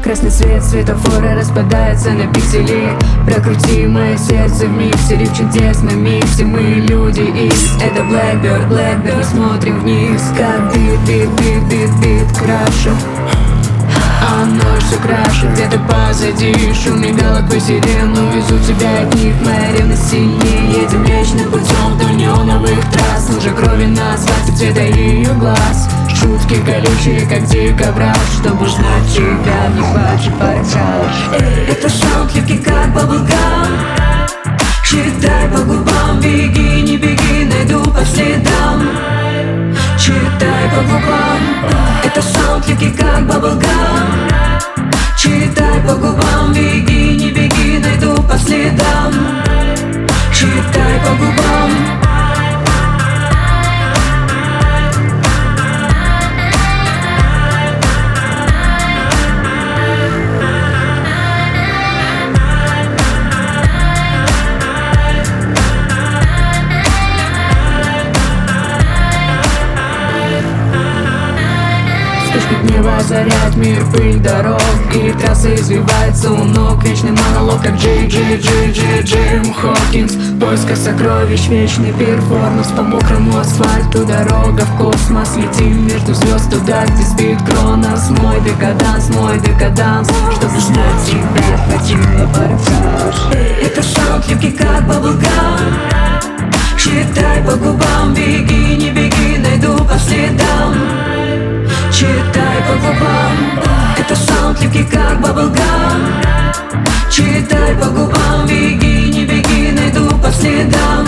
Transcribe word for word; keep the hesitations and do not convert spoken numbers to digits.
Красный свет светофора распадается на пиксели. Прокрути мое сердце в миксере, в чудесном миксе. Мы люди X, это Blackbird, Blackbird. Мы смотрим вниз, как бит, бит, бит, бит, бит краше. А ночь все краше, где-то позади шум мигалок по сирену. Везу тебя от них, моя ревность сильнее. Едем вечным путем вдоль неоновых трасс. Лужа крови на асфальте цвета ее глаз. Шутки колючие, как дикобраз. Чтобы узнать тебя, не хватит парочал. Это саунд липкий, как баблгам. Читай по губам, беги, не беги, найду по следам. Читай по губам. Это саунд липкий, как баблгам. Читай по губам, беги, не беги, найду по следам. Читай по губам. Вспышки гнева озаряет мир, пыль дорог. И трасса извивается у ног. Вечный монолог, как Джей Джей Джей Джей Джим Хокинс. В поисках сокровищ, вечный перформанс. По мокрому асфальту дорога в космос. Летим между звезд туда, где спит Кронос. Мой декаданс, мой декаданс. Чтобы знать тебя, хватит на парфюм. Это саунд липкий, как баблгам. Читай по губам, беги, не беги, найду по следам. Читай по губам. Это саунд липкий, как баблгам. Читай по губам, беги, не беги, найду по следам.